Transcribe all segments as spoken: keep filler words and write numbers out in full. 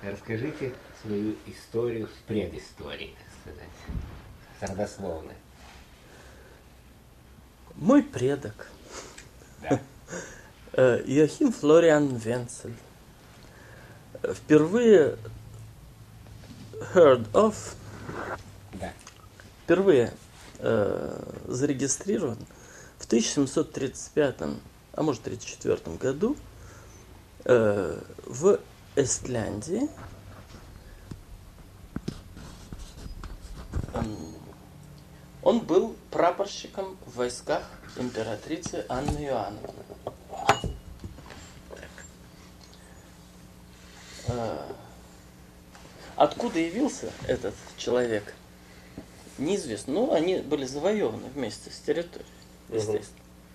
Расскажите свою историю с предысторией, так сказать, с родословной. Мой предок, Да. Иоахим Флориан Венцель, впервые heard of, Да. впервые э, зарегистрирован в тысяча семьсот тридцать пятом, а может тридцать четвёртом году э, в Эстляндии. Он был прапорщиком в войсках императрицы Анны Иоанновны. Откуда явился этот человек, неизвестно. Ну, они были завоеваны вместе с территорией, естественно.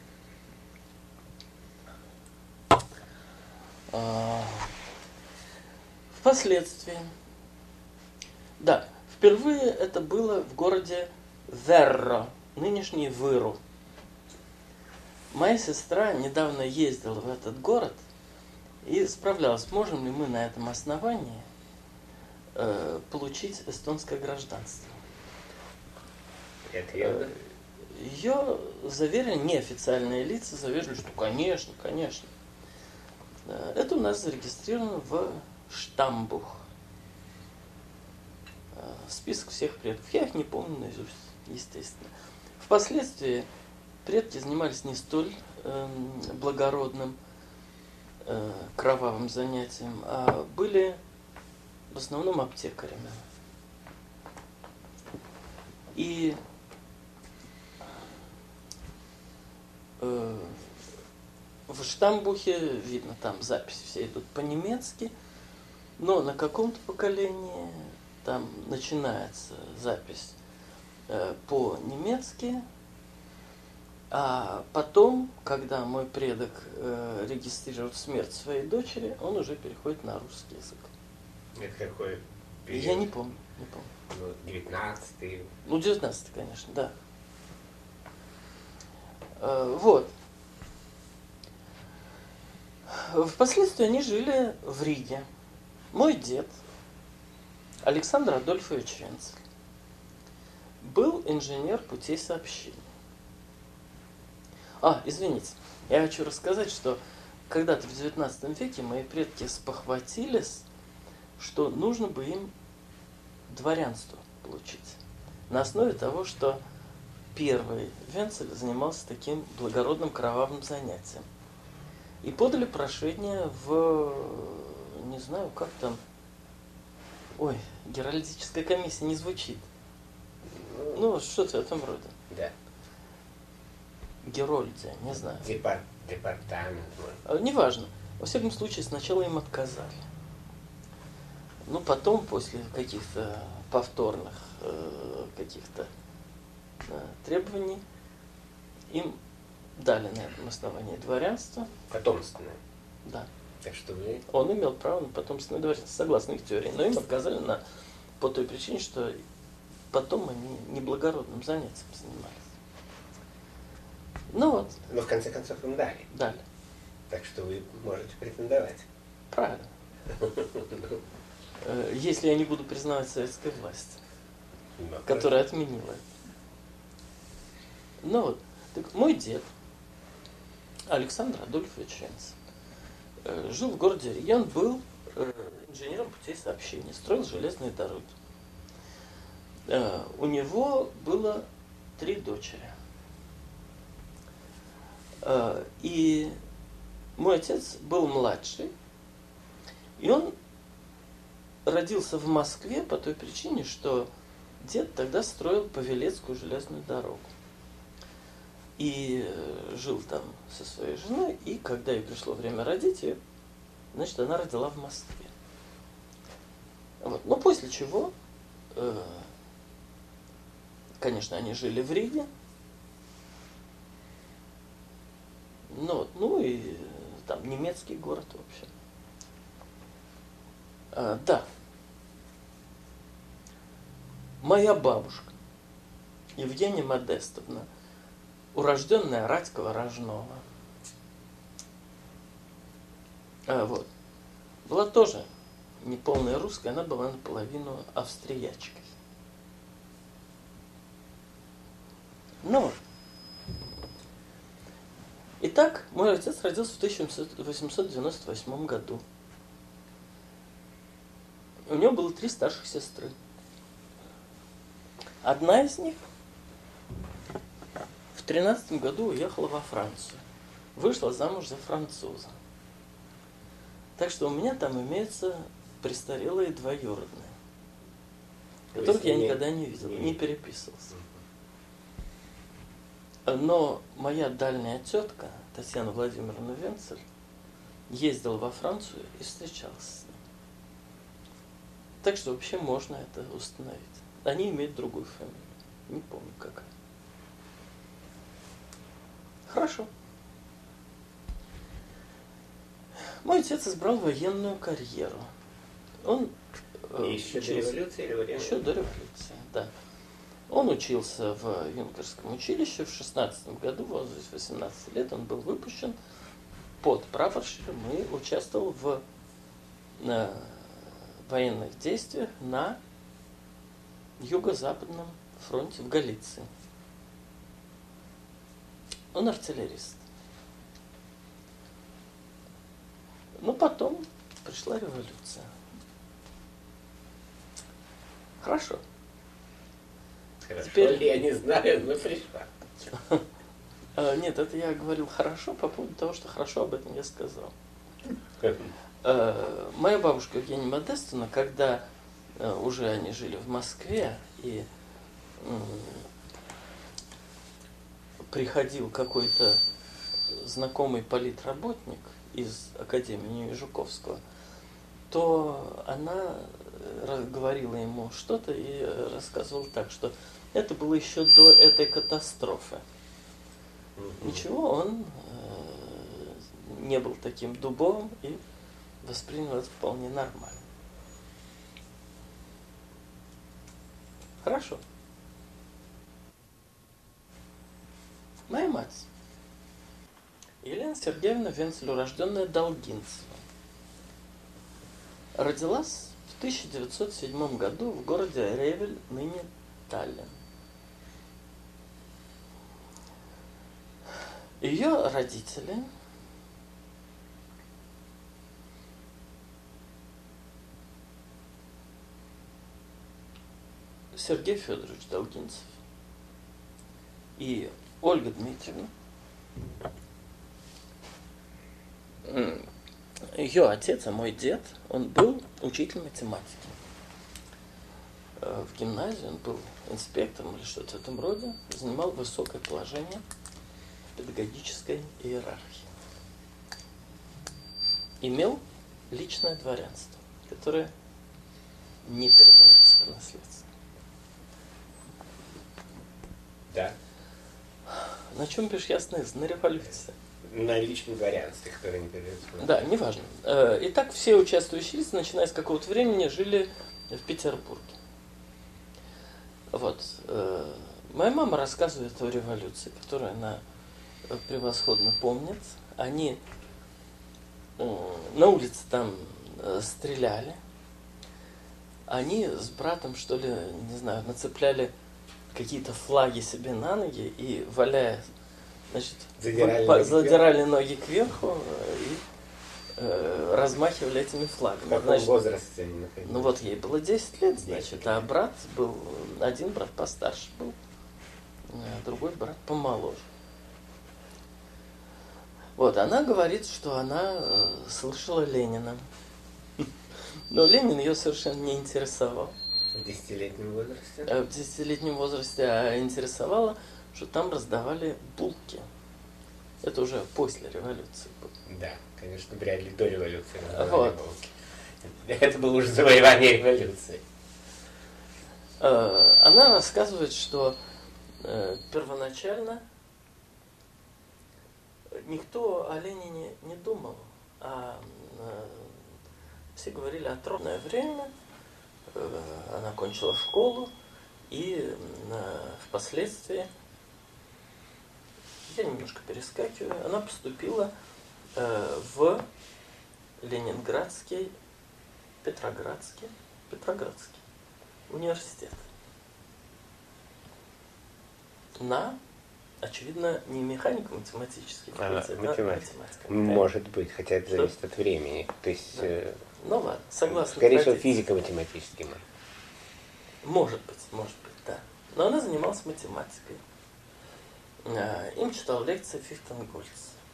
Угу. Впоследствии, да, впервые это было в городе Верро, нынешний Выру. Моя сестра недавно ездила в этот город и справлялась, можем ли мы на этом основании э, получить эстонское гражданство. Это ее заверили, неофициальные лица заверили, что конечно, конечно. Это у нас зарегистрировано в Штамбух. Список всех предков. Я их не помню наизусть, естественно. Впоследствии предки занимались не столь э, благородным, э, кровавым занятием, а были в основном аптекарями. И э, в Штамбухе, видно, там записи все идут по-немецки, но на каком-то поколении там начинается запись э, по-немецки, а потом, когда мой предок э, регистрирует смерть своей дочери, он уже переходит на русский язык. Это какой период? Я не помню, не помню. Ну, девятнадцатый. Ну, девятнадцатый, конечно, да. Э, вот. Впоследствии они жили в Риге. Мой дед, Александр Адольфович Венцель, был инженер путей сообщения. А, извините, я хочу рассказать, что когда-то в девятнадцатом веке мои предки спохватились, что нужно бы им дворянство получить. На основе того, что первый Венцель занимался таким благородным кровавым занятием. И подали прошение в, не знаю, как там, ой, геральдическая комиссия не звучит. Ну, что-то в этом роде. Да. Герольдия, не знаю. Депар- департамент. А, неважно. Во всяком случае, сначала им отказали. Ну, потом, после каких-то повторных э, каких-то э, требований, им дали на этом основании дворянство. Потомственное. Да. Так что вы... Он имел право на потомственное дворянство, согласно их теории. Но им отказали на, по той причине, что потом они неблагородным занятием занимались. Ну вот. Но в конце концов им дали. Дали. Так что вы можете претендовать. Правильно. Если я не буду признавать советскую власть, которая отменила это. Ну вот. Так мой дед, Александр Адольфович Венцель, жил в городе Риге. Он был инженером путей сообщения, строил железные дороги. У него было три дочери. И мой отец был младший, и он родился в Москве по той причине, что дед тогда строил Павелецкую железную дорогу. И жил там со своей женой, и когда ей пришло время родить ее, значит, она родила в Москве. Вот. Но после чего, э, конечно, они жили в Риге. Ну, ну и там немецкий город, в общем. А, да. Моя бабушка, Евгения Модестовна, урожденная Радькова-Рожнова, а, вот, была тоже не полная русская, она была наполовину австриячкой. Ну, итак, мой отец родился в тысяча восемьсот девяносто восьмом году. У него было три старших сестры. Одна из них в тринадцатом году уехала во Францию. Вышла замуж за француза. Так что у меня там имеются престарелые двоюродные, которых я никогда не видел, не переписывался. Но моя дальняя тетка, Татьяна Владимировна Венцель, ездила во Францию и встречалась с ним. Так что вообще можно это установить. Они имеют другую фамилию. Не помню какая. Хорошо. Мой отец избрал военную карьеру. Он э, еще учился, до революции или время? Еще до революции, да. Он учился в юнкерском училище. В шестнадцатом году, в возрасте восемнадцати лет, он был выпущен под прапорщиком и участвовал в э, военных действиях на юго-западном фронте в Галиции. Он артиллерист. Но потом пришла революция. Хорошо. Хорошо, Теперь... я не знаю, но пришла. Нет, это я говорил хорошо по поводу того, что хорошо об этом я сказал. Моя бабушка Евгения Модестовна, когда уже они жили в Москве, и приходил какой-то знакомый политработник из Академии имени Жуковского, то она говорила ему что-то и рассказывала так, что это было еще до этой катастрофы. Ничего, он э, не был таким дубовым и воспринял это вполне нормально. Хорошо. Моя мать, Елена Сергеевна Венцель, урожденная Долгинцева, родилась в тысяча девятьсот седьмом году в городе Ревель, ныне Таллин. Ее родители Сергей Федорович Долгинцев и Ольга Дмитриевна. Ее отец, а мой дед, он был учитель математики. В гимназии он был инспектором или что-то в этом роде, занимал высокое положение в педагогической иерархии. Имел личное дворянство, которое не передается по наследству. Да. На чем бишь ясно на революции? На личном дворянстве, которое не передается. Да, неважно. Итак, все участвующие лица, начиная с какого-то времени, жили в Петербурге. Вот. Моя мама рассказывает о революции, которую она превосходно помнит. Они на улице там стреляли. Они с братом, что ли, не знаю, нацепляли какие-то флаги себе на ноги и, валяя, значит, задирали, по, ноги, задирали ноги кверху и э, размахивали этими флагами. В каком значит, возрасте они находились? Ну вот ей было десять лет, значит, десять. а брат был, один брат постарше был, а другой брат помоложе. Вот, она говорит, что она э, слышала Ленина. Но Ленин ее совершенно не интересовал. В десятилетнем возрасте? В десятилетнем возрасте а интересовало, что там раздавали булки. Это уже после революции было. Да, конечно, вряд ли до революции раздавали Вот. булки. Это было уже завоевание революции. Она рассказывает, что первоначально никто о Ленине не думал, а все говорили о трудное время. Она кончила школу и впоследствии, я немножко перескакиваю, она поступила в Ленинградский Петроградский, Петроградский университет. На, очевидно, не механико-математический факультет, а, а математика. математика. Может быть, хотя это Что? зависит от времени. То есть, Да. э, Ну ладно, согласно скорее всего, традиции. физико-математический. может. Может быть, может быть, да. Но она занималась математикой. А, Им читал лекции Фихтенгольц.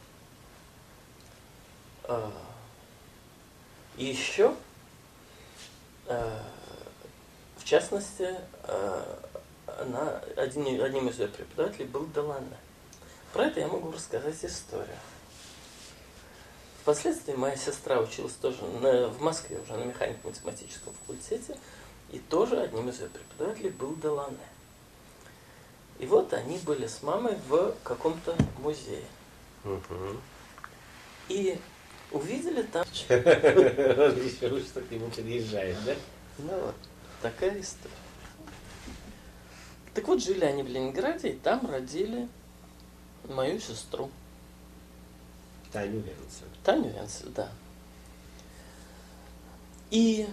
А, И еще, а, в частности, а, она, один, одним из ее преподавателей был Делане. Про это я могу рассказать историю. Впоследствии моя сестра училась тоже на, в Москве уже на механико-математическом факультете, и тоже одним из ее преподавателей был Делане. И вот они были с мамой в каком-то музее. Мгм. И увидели там... Он решил, что к нему подъезжает, да? Ну вот, такая история. Так вот, жили они в Ленинграде, и там родили мою сестру. Таню Венцель. Таню Венцель, да. И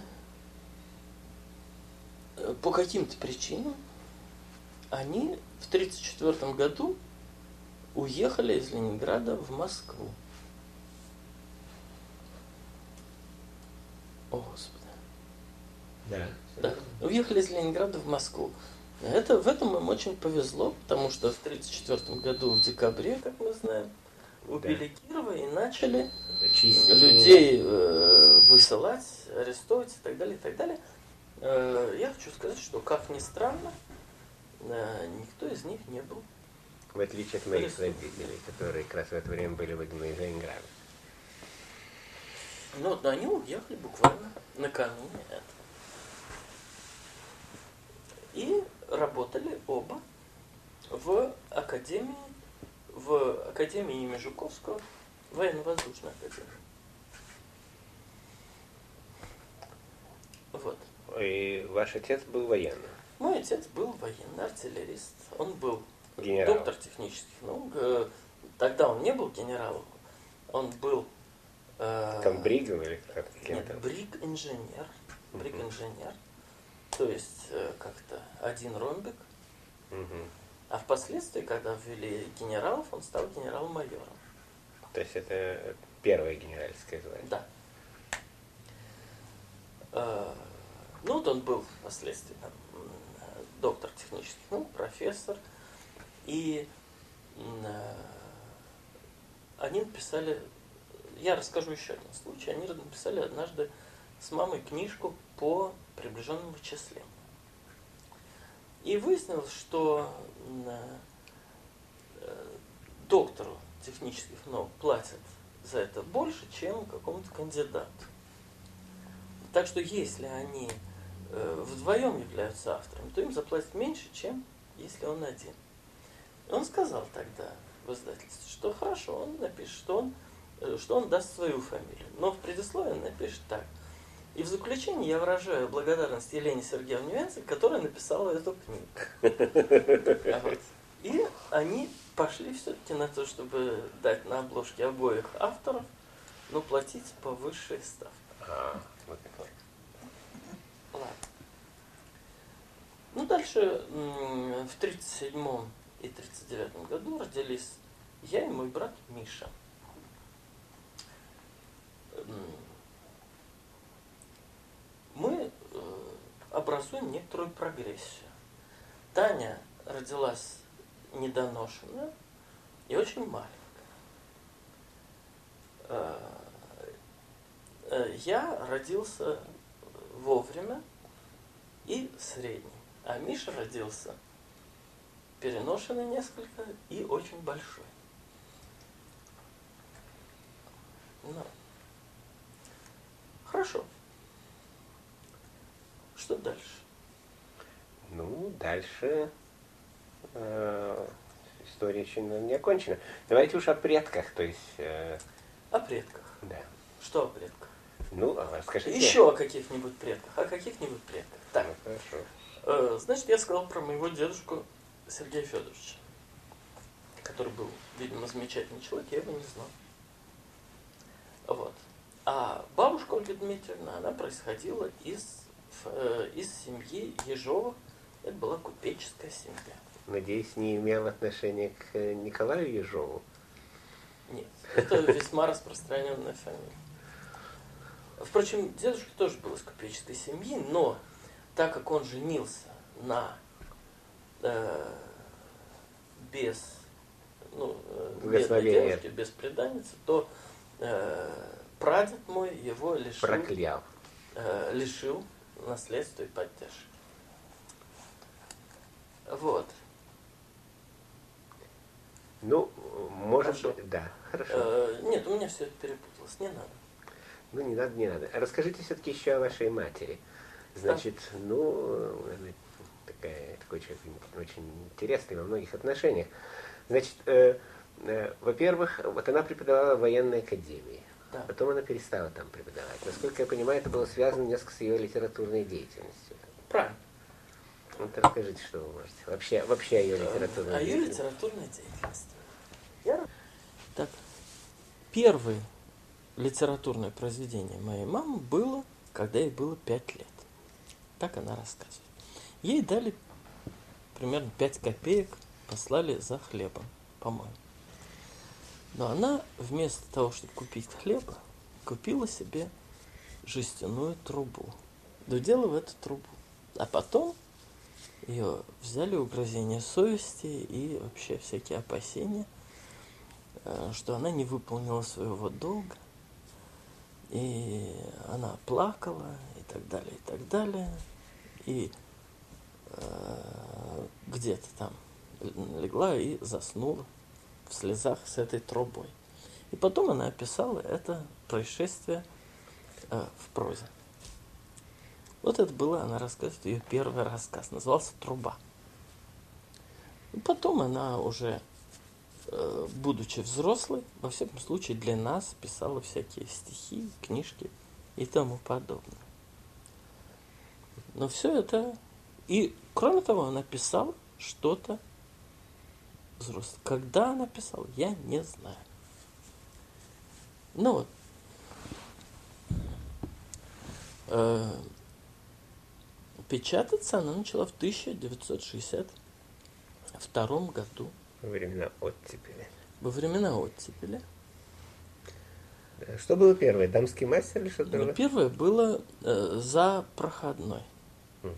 по каким-то причинам они в тридцать четвёртом году уехали из Ленинграда в Москву. О, Господи. Да. Да. Уехали из Ленинграда в Москву. Это, в этом им очень повезло, потому что в тридцать четвёртом году в декабре, как мы знаем, убили Да. Кирова и начали Чистить людей э, высылать, арестовывать и так далее, и так далее. Э, я хочу сказать, что, как ни странно, э, никто из них не был. В отличие от моих Арестован. родителей, которые как раз в это время были выгнаны из Ленинграда. Ну, вот, но они уехали буквально накануне этого. И работали оба в академии, в академии имени Жуковского, военно-воздушной академии. Вот. И ваш отец был военным. Мой отец был военный артиллерист. Он был Генерал. доктор технических наук. Э, Тогда он не был генералом. Он был... э, Там бригом или как Нет, то бриг-инженер. Бриг-инженер. То есть э, как-то один ромбик. Мгм. А впоследствии, когда ввели генералов, он стал генерал-майором. То есть это первое генеральское звание. Да. Э, Ну вот он был впоследствии там, м, доктор технических наук, профессор. И м, э, они написали, я расскажу еще один случай, они написали однажды с мамой книжку по приближенным вычислениям. И выяснилось, что м, э, доктору технических наук платят за это больше, чем какому-то кандидату. Так что если они э, вдвоем являются авторами, то им заплатят меньше, чем если он один. И он сказал тогда в издательстве, что хорошо, он напишет, что он, э, что он даст свою фамилию. Но в предисловии он напишет так. И в заключение я выражаю благодарность Елене Сергеевне Венцель, которая написала эту книгу. А вот. И они пошли все-таки на то, чтобы дать на обложке обоих авторов, но платить по высшей ставке. А, вот так. Ладно. Ну, дальше м, в тридцать седьмом и тридцать девятом году родились я и мой брат Миша. М, Мы э, образуем некоторую прогрессию. Таня родилась недоношенная и очень маленькая. Э, э, Я родился вовремя и средний. А Миша родился переношенный несколько и очень большой. Ну, хорошо. Что дальше? Ну, дальше э, история еще не окончена. Давайте уж о предках, то есть, э, О предках. да. Что о предках? Ну, а расскажите. Еще о каких-нибудь предках. О каких-нибудь предках. Так, Ну, хорошо. э, значит, я сказал про моего дедушку Сергея Федоровича, который был, видимо, замечательный человек, я его не знал. Вот. А бабушка Ольга Дмитриевна, она происходила из, э, из семьи Ежовых. Это была купеческая семья. Надеюсь, не имел отношения к Николаю Ежову? Нет, это весьма распространенная фамилия. Впрочем, дедушка тоже был из купеческой семьи, но так как он женился на э, без, ну, бедной девушке, без преданницы, то э, прадед мой его лишил, Проклял. Э, лишил наследства и поддержки. Вот. Ну, может Хорошо. быть, да, хорошо. Э, нет, у меня все это перепуталось, не надо. Ну, не надо, не надо. Расскажите все-таки еще о вашей матери. Значит, да. ну, она такая, такой человек очень интересный во многих отношениях. Значит, э, э, во-первых, вот она преподавала в военной академии. Да. Потом она перестала там преподавать. Насколько я понимаю, это было связано несколько с ее литературной деятельностью. Правильно. Вот расскажите, что вы можете. Вообще, вообще о ее литературной о деятельности. О ее литературной деятельности. Я... Так, первое литературное произведение моей мамы было, когда ей было пять лет. Так она рассказывает. Ей дали примерно пять копеек, послали за хлебом, по-моему. Но она вместо того, чтобы купить хлеба, купила себе жестяную трубу. Дудела в эту трубу. А потом ее взяли угрызения совести и вообще всякие опасения, что она не выполнила своего долга. И она плакала, и так далее, и так далее. И э, где-то там легла и заснула в слезах с этой трубой. И потом она описала это происшествие э, в прозе. Вот это было, она рассказывает, ее первый рассказ. Назывался «Труба». И потом она уже, э, будучи взрослой, во всяком случае для нас писала всякие стихи, книжки и тому подобное. Но все это... И, кроме того, она писала что-то взрослое. Когда она писала, я не знаю. Ну вот. Э, печататься она начала в тысяча девятьсот шестьдесят втором году. Во времена оттепели. Во времена оттепели. Что было первое? Дамский мастер или что-то другое? Первое было э, за проходной. Угу.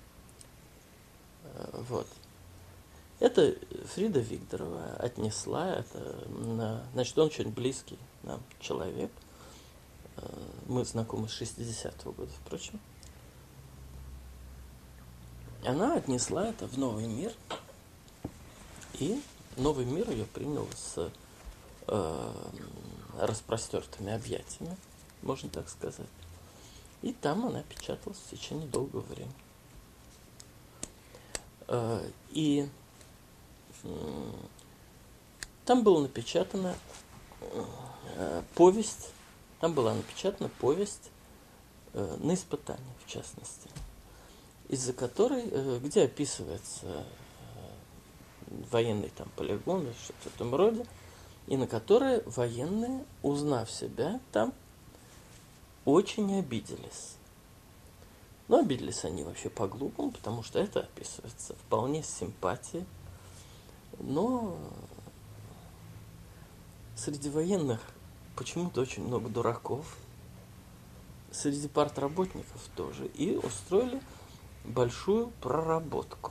Э, вот. Это Фрида Вигдорова отнесла. Это, на, значит, он очень близкий нам человек. Э, мы знакомы с шестидесятого года, впрочем. Она отнесла это в Новый мир. И Новый мир ее принял с э, распростертыми объятиями, можно так сказать. И там она печаталась в течение долгого времени. Э, и э, там была напечатана э, повесть, там была напечатана повесть э, на испытание, в частности, из-за которой, э, где описывается э, военный там полигон или что-то в этом роде, и на которые военные, узнав себя там, очень обиделись. Но обиделись они вообще по-глупому, потому что это описывается вполне с симпатией. Но среди военных почему-то очень много дураков, среди партработников тоже, и устроили большую проработку.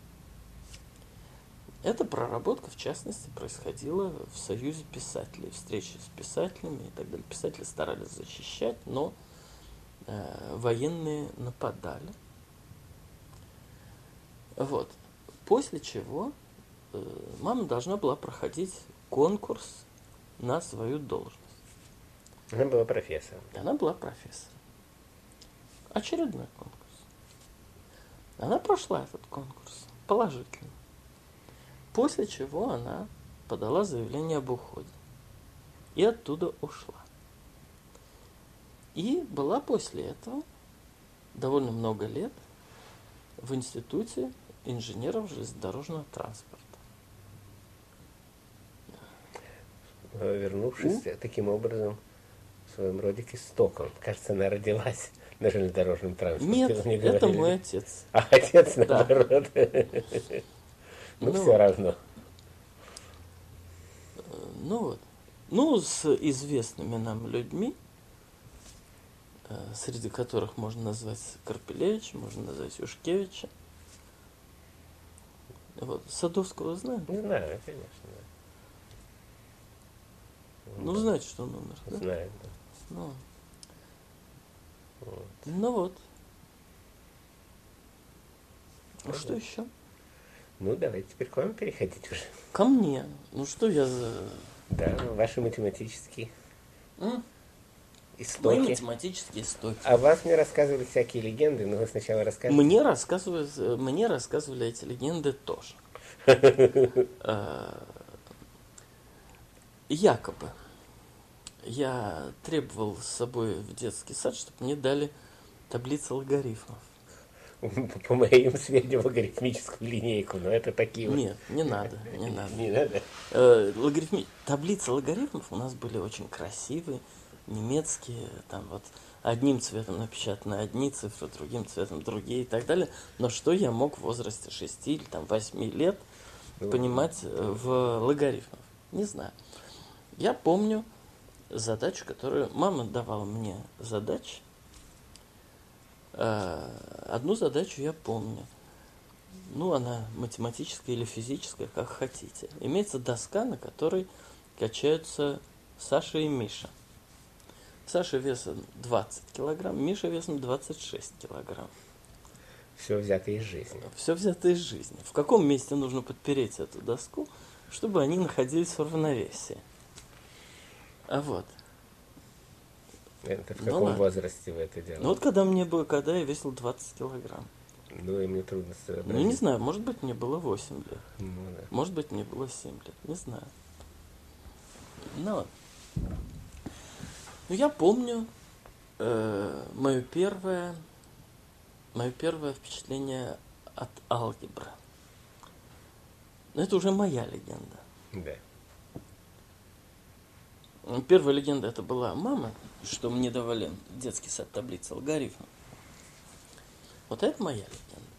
Эта проработка, в частности, происходила в Союзе писателей, встречи с писателями и так далее. Писатели старались защищать, но э, военные нападали. Вот. После чего э, мама должна была проходить конкурс на свою должность. Она была профессором. Она была профессором. Очередной конкурс. Она прошла этот конкурс положительно. После чего она подала заявление об уходе. И оттуда ушла. И была после этого довольно много лет в Институте инженеров железнодорожного транспорта. Вернувшись У? таким образом в своем роде к истокам. Кажется, она родилась на железнодорожном транспорте. Нет, Мне это говорили. мой отец. А отец, Да. наоборот. Ну, Ну, все равно. Ну вот. Ну, с известными нам людьми, э, среди которых можно назвать Карпелевича, можно назвать Юшкевича. Вот. Садовского знаем? Не знаю, конечно. Да. Ну, знаете, что он умер, да? Знаю, да. Ну, Вот. ну вот. А Ну что да. еще? Ну, давайте теперь к вам переходить уже. Ко мне. Ну, что я за... Да, ваши математические М? Мои истоки. математические истоки. А вас мне рассказывали всякие легенды, но вы сначала рассказывали. Мне рассказывают, мне рассказывали эти легенды тоже. Э, Якобы я требовал с собой в детский сад, чтобы мне дали таблицы логарифмов. По моим сведениям, логарифмическую линейку, но это такие вот. Нет, не надо, не надо. Не надо. Э, логарифми- Таблицы логарифмов у нас были очень красивые, немецкие, там вот одним цветом напечатаны одни цифры, другим цветом другие и так далее. Но что я мог в возрасте шести или там восьми лет Ну, понимать э, в логарифмах? Не знаю. Я помню задачу, которую мама давала мне задачи. Э, Одну задачу я помню. Ну, она математическая или физическая, как хотите. Имеется доска, на которой качаются Саша и Миша. Саша весом двадцать килограмм, Миша весом двадцать шесть килограмм. все взято из жизни. Все взято из жизни. В каком месте нужно подпереть эту доску, чтобы они находились в равновесии? А вот. Это в Ну каком ладно. возрасте вы это делали? Ну вот когда мне было, когда я весил двадцать килограмм. Ну, и мне трудно сообразить. Ну, не знаю, может быть, мне было восемь лет. Ну, да. Может быть, мне было семь лет. Не знаю. Ну, вот. Ну, я помню э, мое первое, мое первое впечатление от алгебры. Но это уже моя легенда. Да. Первая легенда это была мама, что мне давали в детский сад таблицы алгоритмов. Вот это моя легенда.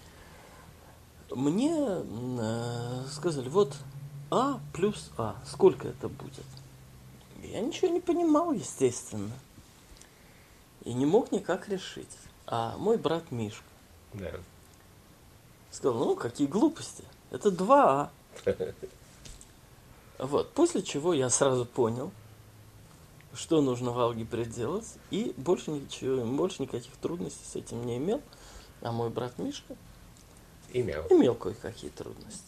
Мне э, сказали, вот А плюс А, сколько это будет? Я ничего не понимал, естественно. И не мог никак решить. А мой брат Мишка Да. сказал, ну, какие глупости, это два А. Вот, после чего я сразу понял, что нужно в алгебре делать, и больше ничего, больше никаких трудностей с этим не имел. А мой брат Мишка Имел. имел кое-какие трудности.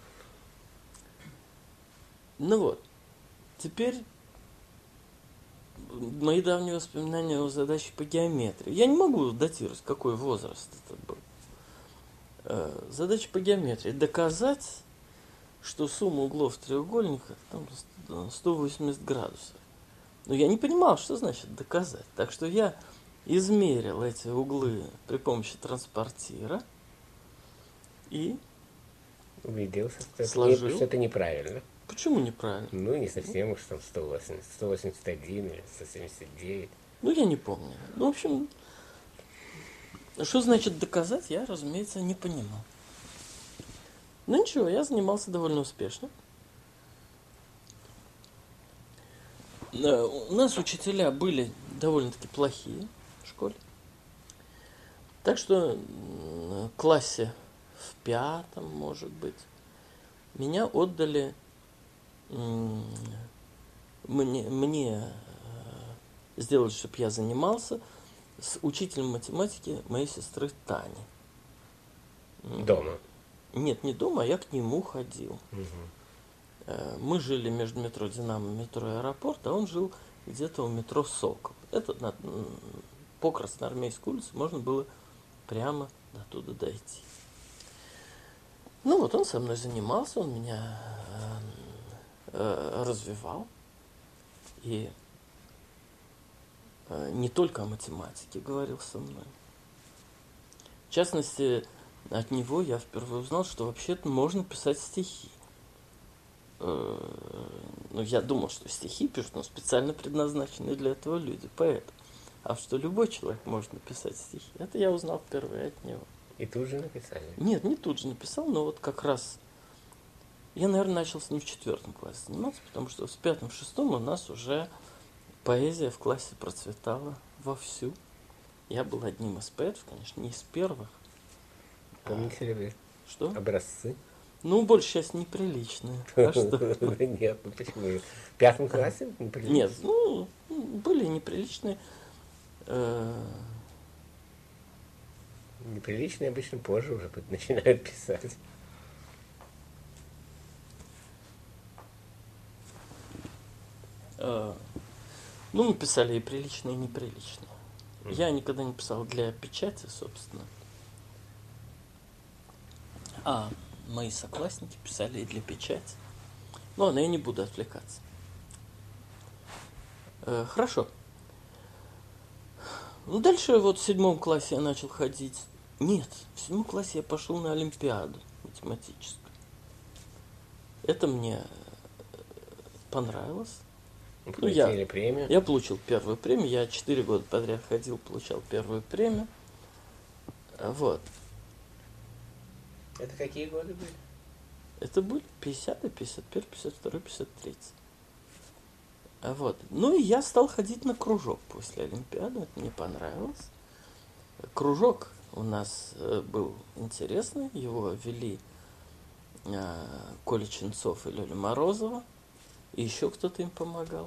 Ну вот, теперь мои давние воспоминания о задаче по геометрии. Я не могу датировать, какой возраст это был. Э, Задача по геометрии. Доказать, что сумма углов треугольника там сто восемьдесят градусов. Но я не понимал, что значит доказать. Так что я измерил эти углы при помощи транспортира и Убедился, что это, Сложил. не- что это неправильно. почему неправильно? Ну, не совсем уж там сто восемьдесят, сто восемьдесят один или сто семьдесят девять. Ну, я не помню. Ну, в общем, что значит доказать, я, разумеется, не понимал. Ну, ничего, я занимался довольно успешно. Э, У нас учителя были довольно-таки плохие в школе. Так что м, в классе в пятом, может быть, меня отдали м, мне, мне э, сделали, чтобы я занимался с учителем математики моей сестры Тани. М, Дома. Нет, не дома, а я к нему ходил. Мгм. Э, Мы жили между метро Динамо и метро Аэропорт, а он жил где-то у метро Сокол. Это на, м, по Красноармейской улице можно было прямо до туда дойти. Ну вот он со мной занимался, он меня э, э, развивал. И э, не только о математике говорил со мной. В частности, от него я впервые узнал, что вообще-то можно писать стихи. Э, ну, я думал, что стихи пишут, но специально предназначенные для этого люди, поэты. А что любой человек может написать стихи, это я узнал впервые от него. И тут же написали? Нет, не тут же написал, но вот как раз я, наверное, начал с ним в четвертом классе заниматься, потому что в пятом, в шестом у нас уже поэзия в классе процветала вовсю. Я был одним из поэтов, конечно, не из первых. Помните ли вы Что? образцы? Ну, большая часть неприличные. А что? Нет, ну почему? В пятом классе неприлично? Нет, ну, были неприличные. э, Неприличные обычно позже уже начинают писать. э, Ну, мы писали и приличные, и неприличные. Я никогда не писал для печати, собственно. А мои соклассники писали и для печати. Ну, ладно, я не буду отвлекаться. Э, Хорошо. Ну, дальше вот в седьмом классе я начал ходить. Нет, в седьмом классе я пошел на олимпиаду математическую. Это мне понравилось. Ну, я, Получили премию? я получил первую премию. Я четыре года подряд ходил, получал первую премию. Вот. Это какие годы были? Это были пятидесятый, пятьдесят первый, пятьдесят второй, пятьдесят третий. Вот. Ну и я стал ходить на кружок после Олимпиады. Это мне понравилось. Кружок у нас был интересный. Его вели Коля Ченцов и Лёля Морозова. И еще кто-то им помогал.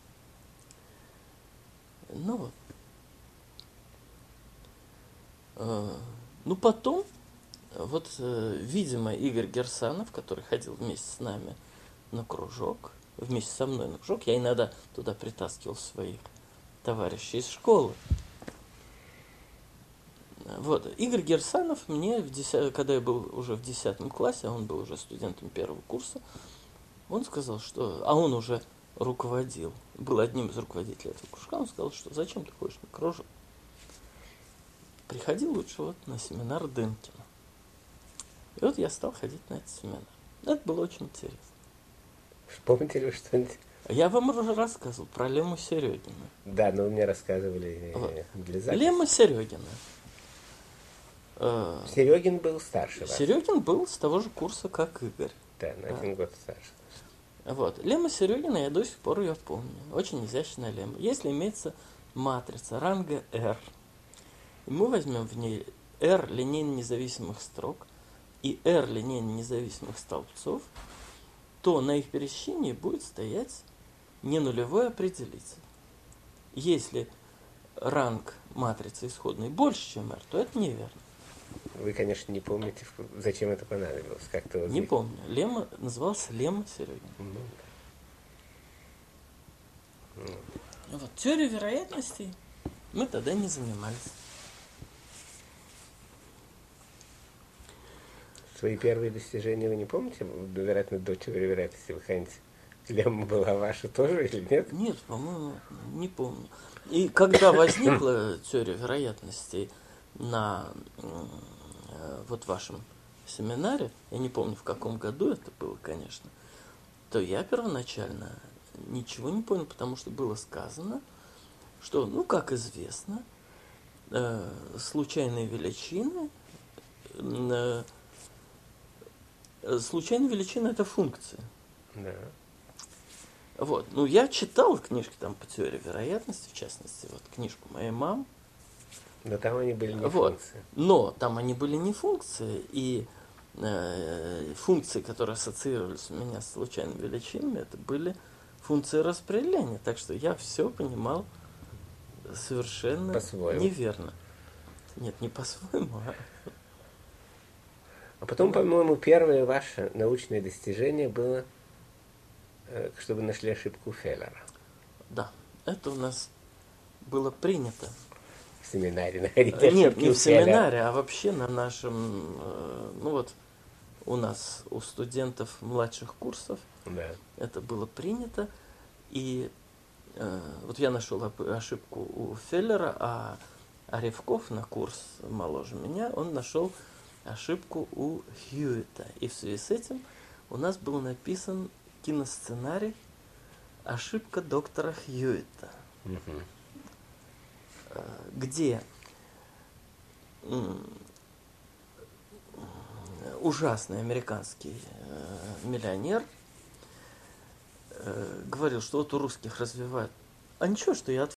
Ну вот. Ну потом, вот, видимо, Игорь Герсанов, который ходил вместе с нами на кружок, вместе со мной на кружок, я иногда туда притаскивал своих товарищей из школы. Вот. Игорь Герсанов мне, в десятом, когда я был уже в десятом классе, а он был уже студентом первого курса, он сказал, что... А он уже руководил, был одним из руководителей этого кружка, он сказал, что зачем ты ходишь на кружок? Приходи лучше вот на семинар Дынкина. И вот я стал ходить на этот семинар. Это было очень интересно. Вспомните ли вы что-нибудь? Я вам уже рассказывал про Лему Серегина. Да, но вы мне рассказывали Вот. для записи. Лема Серегина. Серегин был старше вас. Серегин был с того же курса, как Игорь. Да, на один год старше. Вот. Лема Серегина, я до сих пор ее помню. Очень изящная лема. Если имеется матрица ранга R, и мы возьмем в ней R линейно независимых строк и R линейно независимых столбцов, то на их пересечении будет стоять не нулевой определитель. Если ранг матрицы исходной больше, чем R, то это неверно. Вы, конечно, не помните, зачем это понадобилось. Как-то вот Не здесь... помню. Лема назывался Лема Серегин. Ну, да. Ну. Вот. Теорию вероятностей мы тогда не занимались. Свои первые достижения вы не помните? Вероятно, до теории вероятности выходите. Лемма была ваша тоже или нет? Нет, по-моему, не помню. И когда возникла теория вероятностей на вот вашем семинаре, я не помню, в каком году это было, конечно, то я первоначально ничего не понял, потому что было сказано, что, ну, как известно, э, случайные величины, э, случайные величины – это функции. Да. Вот. Ну, я читал книжки там по теории вероятности, в частности, вот книжку моей мамы. Но там они были не вот. функции. Но там они были не функции, и э, функции, которые ассоциировались у меня с случайными величинами, это были функции распределения. Так что я все понимал совершенно по-своему. неверно. Нет, не по-своему, а... А потом, по-моему, первое ваше научное достижение было, чтобы нашли ошибку Феллера. Да, это у нас было принято. В семинаре находить ошибки Нет, не в Феллера. семинаре, а вообще на нашем, ну вот, у нас, у студентов младших курсов, Да. это было принято. И э, вот я нашел ошибку у Феллера, а, а Ревков на курс моложе меня, он нашел ошибку у Хьюита. И в связи с этим у нас был написан киносценарий ошибка доктора Хьюитта, Мгм. где м, ужасный американский э, миллионер э, говорил, что вот у русских развивают. А ничего, что я от